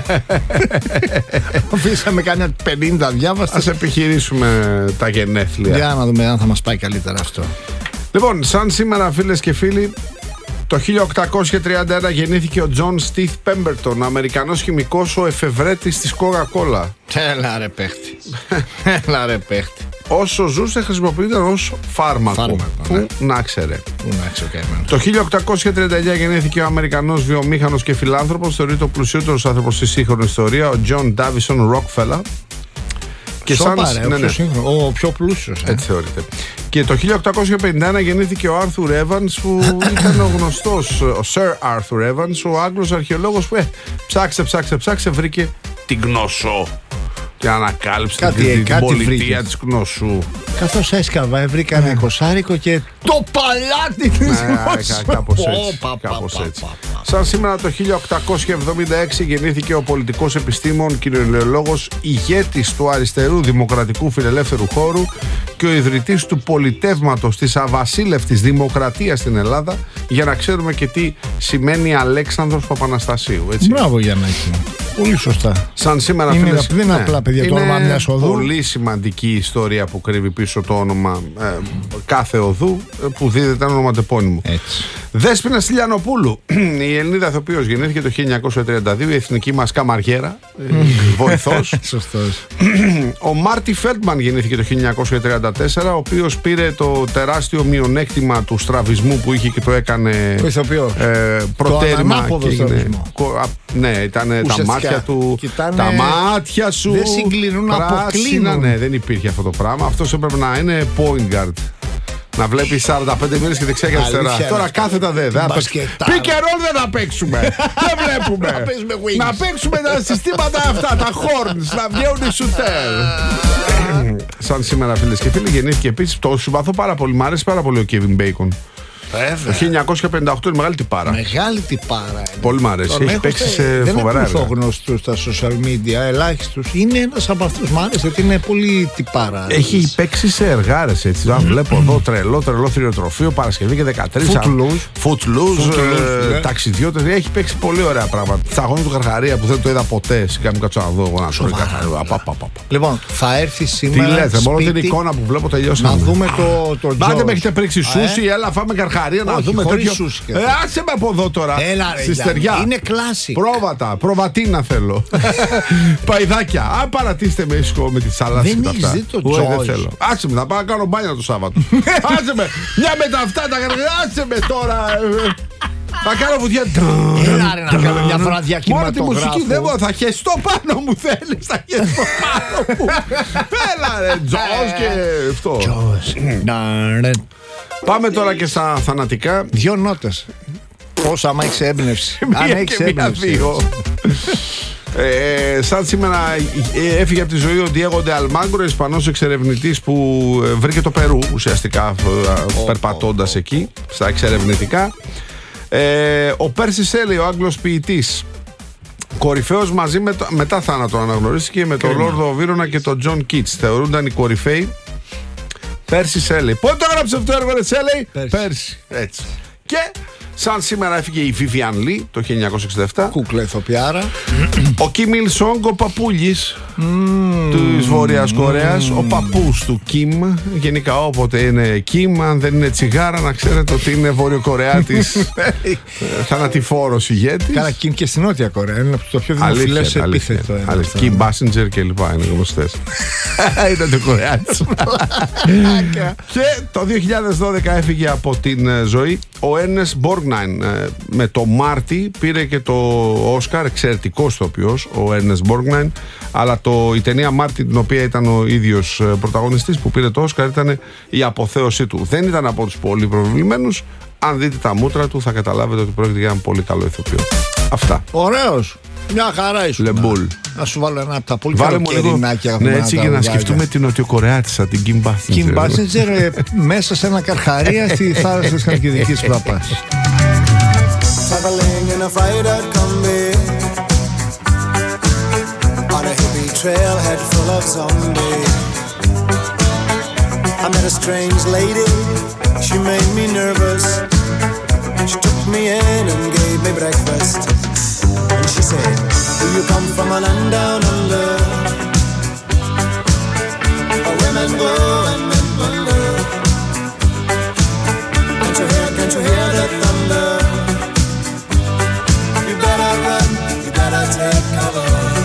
Αφήσαμε κανένα πενήντα διάβαστες. Ας επιχειρήσουμε τα γενέθλια. Για να δούμε αν θα μας πάει καλύτερα αυτό. Λοιπόν, σαν σήμερα, φίλες και φίλοι, το χίλια οκτακόσια τριάντα ένα γεννήθηκε ο Τζον Στιθ Πέμπερτον, Αμερικανός χημικός, ο εφευρέτης της Coca-Cola. Έλα ρε παίχτη. Έλα ρε παίχτη. Όσο ζούσε χρησιμοποιούνταν ως φάρμακο. Φάρμακο, Που ναι. να ξέρε. Που να ξέρε καημένο. Το χίλια οκτακόσια τριάντα εννιά γεννήθηκε ο Αμερικανός βιομήχανος και φιλάνθρωπος, θεωρείται ο πλουσιότερος άνθρωπος στη σύγχρονη ιστορία, ο Τζον Ντάβισον Ροκφέλα. Και σαν... Σοπα, ρε, ναι, ο, ναι. πιο σύγχρονο, ο πιο πλούσιος. Ε. Έτσι θεωρείται. Και το χίλια οκτακόσια πενήντα ένα γεννήθηκε ο Άρθουρ Εύανς, που ήταν ο γνωστός, ο Σερ Άρθουρ Εύανς, ο Άγγλος αρχαιολόγος που ε, ψάξε, ψάξε, ψάξε, βρήκε την γνώσο. Και ανακάλυψε κάτι, την, κάτι την πολιτεία βρήκε. της γνώσου. Καθώς έσκαβα, βρήκα ένα εικοσάρικο και το παλάτι της γνώσης. Κάπως έτσι. Κάπως έτσι. Σαν σήμερα το χίλια οκτακόσια εβδομήντα έξι γεννήθηκε ο πολιτικός επιστήμον, κοινωνιολόγος, ηγέτης του αριστερού δημοκρατικού φιλελεύθερου χώρου και ο ιδρυτής του πολιτεύματος της αβασίλευτης δημοκρατίας στην Ελλάδα, για να ξέρουμε και τι σημαίνει Αλέξανδρος Παπαναστασίου. Έτσι. Μπράβο Γιαννάκη. Πολύ σωστά. Σαν σήμερα, είναι, φίλες, δεν είναι ναι, απλά, παιδιά, το είναι όνομα μιας οδού. Πολύ σημαντική ιστορία που κρύβει πίσω το όνομα ε, κάθε οδού ε, που δίδεται ένα ονοματεπώνυμο. Έτσι. Δέσποινα Στυλιανοπούλου, η Ελληνίδα ηθοποιός, γεννήθηκε το χίλια εννιακόσια τριάντα δύο, η εθνική μας καμαριέρα, ε, βοηθός. Σωστός. Ο Μάρτι Φέλτμαν γεννήθηκε το χίλια εννιακόσια τριάντα τέσσερα, ο οποίος πήρε το τεράστιο μειονέκτημα του στραβισμού που είχε και το έκανε ε, προτέρημα. Το και έγινε, κο, α, ναι, ήταν τα μάτια του. Κοιτάνε, τα μάτια σου. δεν συγκλίνουν, πράσινα, αποκλίνουν. ναι, δεν υπήρχε αυτό το πράγμα. Αυτός έπρεπε να είναι point guard. Να βλέπει σαράντα πέντε μήνες και δεξιά και αριστερά. Τώρα κάθετα δεν. Pick and roll δεν θα παίξουμε. Δεν βλέπουμε. Να παίξουμε τα συστήματα αυτά, τα horns, να βγαίνουν οι σουτέρ. Σαν σήμερα, φίλες και φίλοι, γεννήθηκε επίσης. Το συμπαθώ πάρα πολύ. Μ' αρέσει πάρα πολύ ο Kevin Bacon. Βέβαια. Το χίλια εννιακόσια πενήντα οκτώ είναι μεγάλη τυπάρα. Μεγάλη τυπάρα. Πολύ μ' αρέσει. Έχει παίξει σε φοβερά έργα. Δεν είναι γνωστούς στα social media, ελάχιστους. Είναι ένας από αυτούς. Μ' άρεσε ότι είναι πολύ τυπάρα. Έχει παίξει σε εργάρες έτσι. Αν βλέπω εδώ τρελό, τρελό θηριοτροφείο, Παρασκευή και δεκατρείς. Footloose. Footloose, ταξιδιώτες. Έχει παίξει πολύ ωραία πράγματα. Στα αγώνια του Καρχαρία που δεν το είδα ποτέ. Σιγά μου κάτσω να δω εγώ να σου Λοιπόν, θα έρθει σήμερα. Τι λέτε, μόνο την εικόνα που βλέπω τελειώσαμε. Να δούμε το Τζος. Μπάτε με έχετε πρίξει σούσι, έλα φάμε Καρχαρία να δούμε τέτοιο. Ε, άσε με από εδώ τώρα. Έλα ρε, στη στεριά. είναι κλάση. Πρόβατα, προβατίνα θέλω. Παϊδάκια. Α, παρατήστε με ίσχο με τη σαλάτα. Δεν έχεις δει το Τζος. Τζος. Δεν θέλω. Άσε με, να πάω να κάνω μπάνια το Σάββατο. Άσε με, μια με τα αυτά τα γραφεία. Άσε με τώρα. Θα κάνω βουτιά. Έλα ρε, να κάνω μια φορά διακινηματογράφο. Μόνο τη μουσική δεν μπορώ. Θα χεστώ πάνω μου θέλεις. Θα χεστώ πάνω μου. Έλα ρε, Τζος και αυτό. Τζος. Πάμε τώρα και στα θανατικά. Δυο νότες. Πόσα άμα έχεις έμπνευση. Αν έχεις έμπνευση. Ε, σαν σήμερα ε, έφυγε από τη ζωή ο Διέγο ντε Αλμάγκρο, Ισπανός εξερευνητής που ε, βρήκε το Περού ουσιαστικά ε, περπατώντας εκεί στα εξερευνητικά. ε, Ο Πέρσι Σέλι, ο Άγγλος ποιητής, κορυφαίος μαζί με το, μετά θάνατο αναγνωρίστηκε με τον Λόρδο Βίρονα και τον Τζον Κίτς. Θεωρούνταν οι κορυφαίοι. Πέρσι Σέλι. Πότε το έγραψε αυτό το έργο, ρε Σέλι? Πέρσι. Πέρσι. Έτσι. Και σαν σήμερα έφυγε η Vivian Lee το χίλια εννιακόσια εξήντα επτά. Κούκλα ηθοποιάρα. Ο Κιμ Ιλ Σονγκ, ο παππούλης mm. της Βόρειας Κορέας, ο παππούς του Κιμ. Γενικά όποτε είναι Κιμ, αν δεν είναι τσιγάρα, να ξέρετε ότι είναι Βορειοκορεάτης θανατηφόρος ηγέτης. Κάνα Κιμ και στην Νότια Κορέα. Είναι το πιο δημοφιλές επίθετο. Κιμ Μπάσιντζερ και λοιπά είναι γνωστές. Είναι το Κορεάτης. Και το δύο χιλιάδες δώδεκα έφυγε από την ζωή ο Έρνεστ Μπόργκναϊν. Με το Μάρτι πήρε και το Όσκαρ, εξαιρετικός ηθοποιός ο Έρνεστ Μπόργκναϊν, αλλά το, η ταινία Μάρτι την οποία ήταν ο ίδιος πρωταγωνιστής, που πήρε το Όσκαρ, ήταν η αποθέωσή του. Δεν ήταν από τους πολύ προβλημένους. Αν δείτε τα μούτρα του θα καταλάβετε ότι πρόκειται για έναν πολύ καλό ηθοποιό. Αυτά. Ωραίος. Μια χαρά ήσουν. Λεμπούλ. Να σου βάλω ένα από τα πολύ καλοκαιρινάκια. Ναι, έτσι για να σκεφτούμε την Νοτιοκορεάτισσα, την Kim Basinger. Kim Basinger μέσα σε ένα καρχαρία στη θάλασσα της Χαλκιδικής Παπάς. Traveling in a freighter combi on a hippie trailhead full of zombies. I met a strange lady, she made me nervous. She took me in and gave me breakfast. And she said, do you come from a land down under, where women go and men wonder? Can't you hear, can't you hear the thunder? You better run, you better take cover.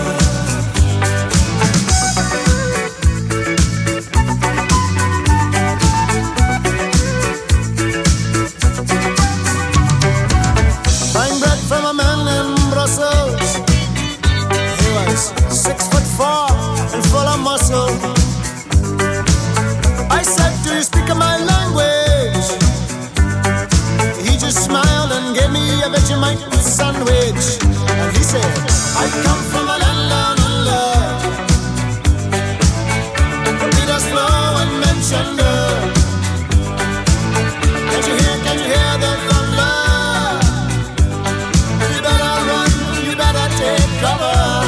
Six foot four and full of muscle. I said, do you speak my language? He just smiled and gave me a Vegemite sandwich. And he said, I come from a land down under, where Peter's flow and men chunder. Can't you hear, can't you hear the thunder? You better run, you better take cover.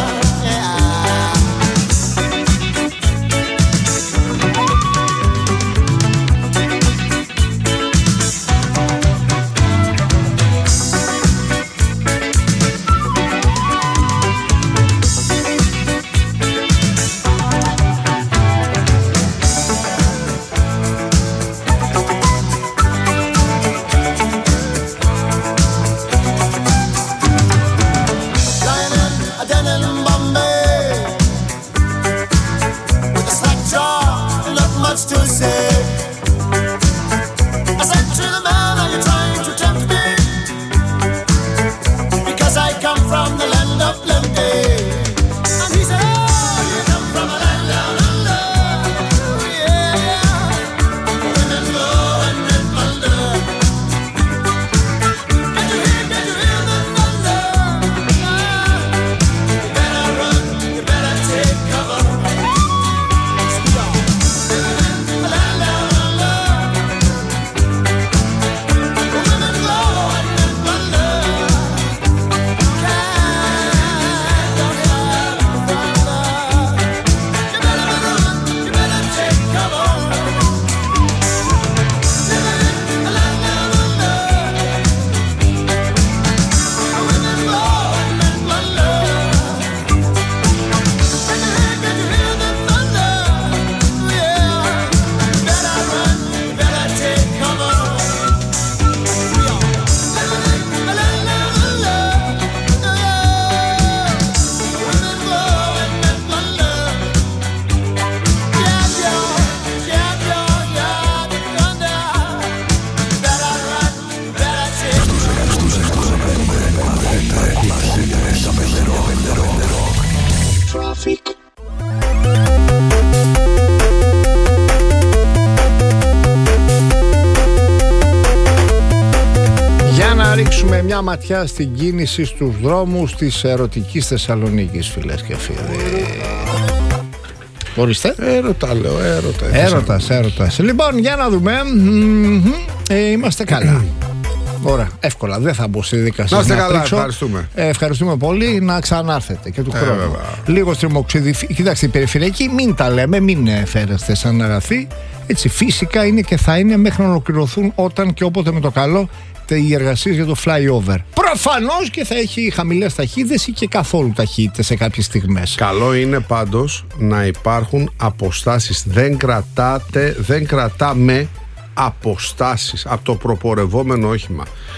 Ρίξουμε μια ματιά στην κίνηση στους δρόμους της ερωτικής Θεσσαλονίκης, φίλες και φίλοι. Ορίστε. Έρωτα λέω, έρωτα. Έρωτας, έρωτας. Λοιπόν, για να δούμε. Ε, είμαστε καλά. Ωραία, εύκολα. Δεν θα μπω στη δικασία. Να είστε καλά, ευχαριστούμε. Ε, ευχαριστούμε πολύ. Να ξανάρθετε και του ε, χρόνου. Βέβαια. Λίγο στριμοξίδι. Κοιτάξτε, η περιφερειακή μην τα λέμε, μην φέρεστε σαν αγαθή. Έτσι, φυσικά είναι και θα είναι μέχρι να ολοκληρωθούν όταν και όποτε με το καλό οι εργασίες για το flyover. Προφανώς και θα έχει χαμηλές ταχύτητες ή και καθόλου ταχύτητες σε κάποιες στιγμές. Καλό είναι πάντως να υπάρχουν αποστάσεις. Δεν κρατάτε, δεν κρατάμε αποστάσεις από το προπορευόμενο όχημα.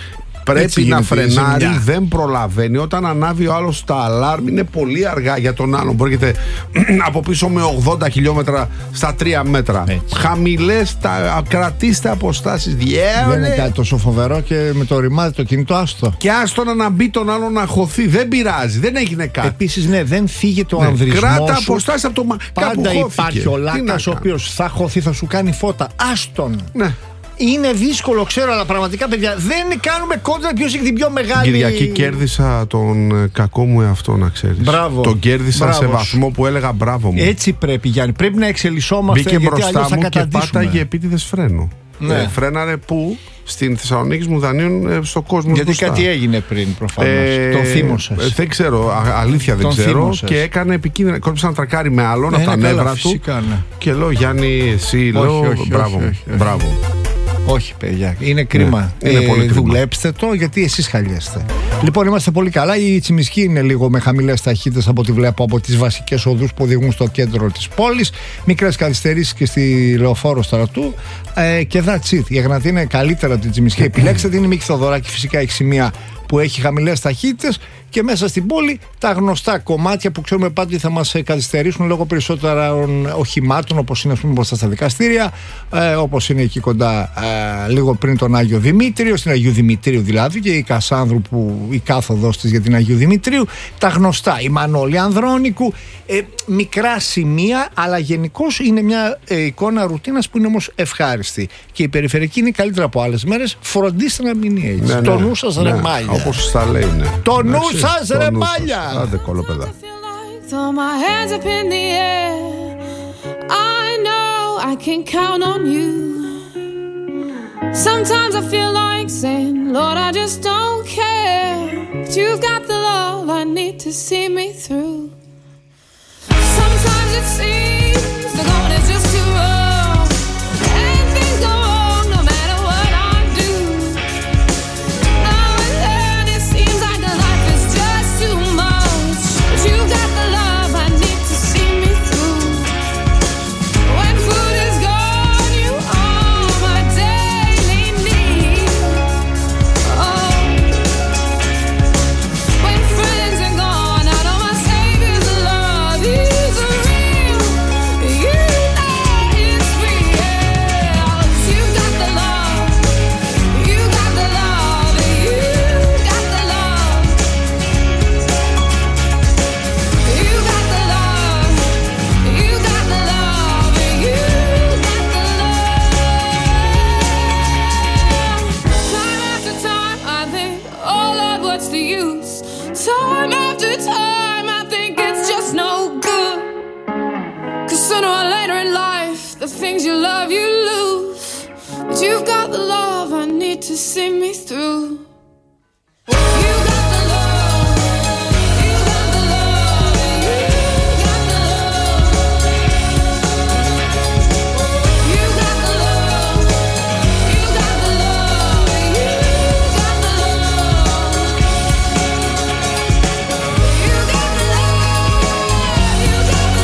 πρέπει να φρενάρει, δεν προλαβαίνει. Όταν ανάβει ο άλλος τα αλάρμ, είναι πολύ αργά για τον άλλον. Μπορείτε από πίσω με ογδόντα χιλιόμετρα στα τρία μέτρα. Χαμηλές, τα, κρατήστε αποστάσεις. Δεν είναι κάτι τόσο φοβερό και με το ρημάδι το κινητό, άστο. Και άστο να μπει τον άλλον να χωθεί. Δεν πειράζει, δεν έγινε κάτι. Επίσης, ναι, δεν φύγεται ο ναι, ανδρισμός. Κράτα αποστάσεις από το μα... Πάντα υπάρχει ο λάκας ο οποίος θα χωθεί, θα σου κάνει φώτα. Άστον. Ναι. Είναι δύσκολο, ξέρω, αλλά πραγματικά, παιδιά, δεν κάνουμε κόντρα ποιος έχει την πιο μεγάλη. Κυριακή κέρδισα τον κακό μου εαυτό, να ξέρεις. Μπράβο. Τον κέρδισα Μπράβο. σε βαθμό που έλεγα μπράβο μου. Έτσι πρέπει, Γιάννη. Πρέπει να εξελισσόμαστε. Μπήκε γιατί μπροστά θα μου και πάταγε επίτηδες φρένο. Ναι. Ε, φρέναρε που στην Θεσσαλονίκη μου δανείων ε, στο κόσμο. Γιατί μπροστά. κάτι έγινε πριν προφανώς. Ε, τον θύμωσες. Ε, δεν ξέρω, α, αλήθεια δεν τον ξέρω. Θύμωσες. Και έκανε επικίνδυνα. Κόψε να τρακάρει με άλλον από τα νεύρα του. Ναι. Και λέω, Γιάννη, εσύ, όχι, λέω, όχι, μπράβο. Όχι, όχι, όχι. μπράβο. Όχι, παιδιά, είναι κρίμα. Ναι, είναι ε, πολύ κρίμα. Δουλέψτε το, γιατί εσείς χαλιέστε. Λοιπόν, είμαστε πολύ καλά. Η Τσιμισκή είναι λίγο με χαμηλές ταχύτητες από ό,τι βλέπω από τις βασικές οδούς που οδηγούν στο κέντρο της πόλης. Μικρές καθυστερήσεις και στη Λεωφόρο Στρατού. Ε, και that's it. Η Εγνατία είναι καλύτερα από την Τσιμισκή. Επιλέξτε την. Η Μίκη Θοδωράκη φυσικά έχει σημεία που έχει χαμηλές ταχύτητες, και μέσα στην πόλη τα γνωστά κομμάτια που ξέρουμε πάντα ότι θα μας καθυστερήσουν λόγω περισσότερων οχημάτων, όπως είναι, ας πούμε, μπροστά στα δικαστήρια, ε, όπως είναι εκεί κοντά, ε, λίγο πριν τον Άγιο Δημήτριο, στην Αγίου Δημητρίου δηλαδή, και η Κασάνδρου, που η κάθοδος της για την Αγίου Δημητρίου, τα γνωστά, η Μανώλη Ανδρώνικου, ε, μικρά σημεία, αλλά γενικώς είναι μια ε, εικόνα ρουτίνας που είναι όμως ευχάριστη. Και η περιφερειακή είναι καλύτερα από άλλες μέρες. Φροντίστε να μην είναι έτσι. Ναι, Το ναι, νου σας, ναι, ρε μάλια. όπως τα λέει, ναι. Το νου Εντάξει, σας, το ρε νου σας. μάλια. Άντε κολοπέδα. Throw my hands up in the air. I know I can count on you. Sometimes I feel like saying, Lord, I just don't care. But you've got the love I need to see me through. Sometimes it seems the going is just too rough, and things go wrong no matter what I do. Now and then it seems like the life is just too much, but you got the love I need to see me through. When food is gone, you are my daily need. Oh, when friends are gone, I know my Savior's love is real. You know it's real. You got the love, you got the love, you got the love. You got the love, you got the love, you got the love. Time after time I think, oh Lord, what's the use? Time after time I think it's just no good. Cause sooner or later in life, the things you love you lose. But you've got the love I need to see me through. You got the love, you got the love, you got the love. You got the love, you got the love, you got the love. You got the love, you got the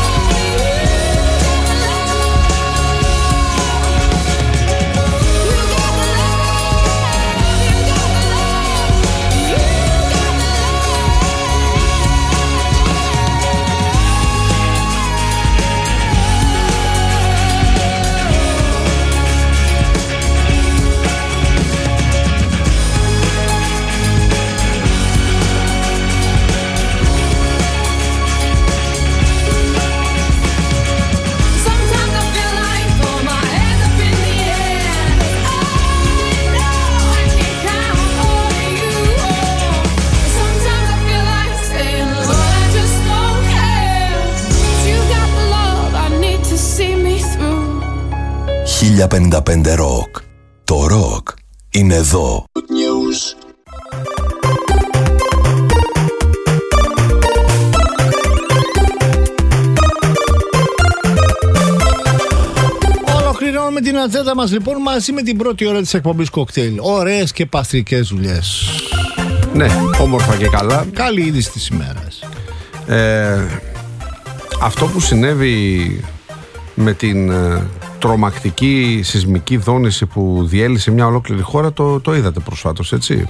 Sometimes I feel like throw my hands up in the air. I know I can count on you. Sometimes I feel like saying, Lord, I just don't care. You got the love I need to see me through. χίλια πενήντα πέντε ροκ. Το ροκ είναι εδώ. Ολοκληρώνουμε την ατζέντα μας λοιπόν μαζί με την πρώτη ώρα της εκπομπής κοκτέιλ. Ωραίες και παστρικές δουλειές. Ναι, όμορφα και καλά. Καλή είδηση της ημέρας. Ε, αυτό που συνέβη με την ε, τρομακτική σεισμική δόνηση που διέλυσε μια ολόκληρη χώρα, το, το είδατε προσφάτως, έτσι.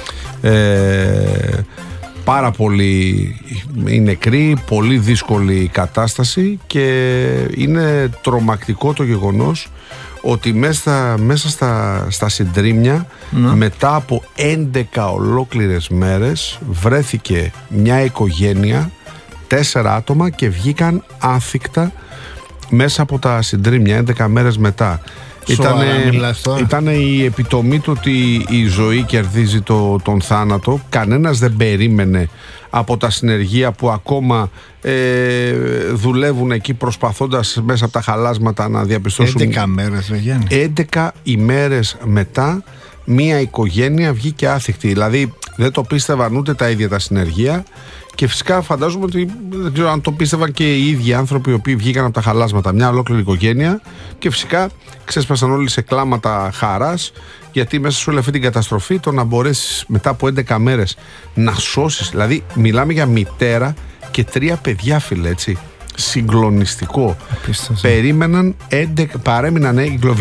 Ε, πάρα πολύ οι νεκροί, πολύ δύσκολη η κατάσταση και είναι τρομακτικό το γεγονός ότι μέσα στα, μέσα στα, στα συντρίμμια ναι. μετά από έντεκα ολόκληρες μέρες βρέθηκε μια οικογένεια, τέσσερα άτομα και βγήκαν άθικτα μέσα από τα συντρίμμια έντεκα μέρες μετά. Ήτανε, ήτανε η επιτομή του ότι η ζωή κερδίζει το, τον θάνατο. Κανένας δεν περίμενε από τα συνεργεία που ακόμα ε, δουλεύουν εκεί προσπαθώντας μέσα από τα χαλάσματα να διαπιστώσουν. έντεκα μέρες, Βεγέννη. έντεκα ημέρες μετά μία οικογένεια βγήκε άθικτη. Δηλαδή δεν το πίστευαν ούτε τα ίδια τα συνεργεία. Και φυσικά φαντάζομαι ότι δεν ξέρω αν το πίστευαν και οι ίδιοι άνθρωποι οι οποίοι βγήκαν από τα χαλάσματα. Μια ολόκληρη οικογένεια. Και φυσικά ξέσπασαν όλοι σε κλάματα χαράς, γιατί μέσα σε όλη αυτή την καταστροφή το να μπορέσεις μετά από έντεκα μέρες να σώσεις. Δηλαδή μιλάμε για μητέρα και τρία παιδιά, φίλε, έτσι. Συγκλονιστικό. Περίμεναν έντεκα, παρέμειναν έγκλωβοι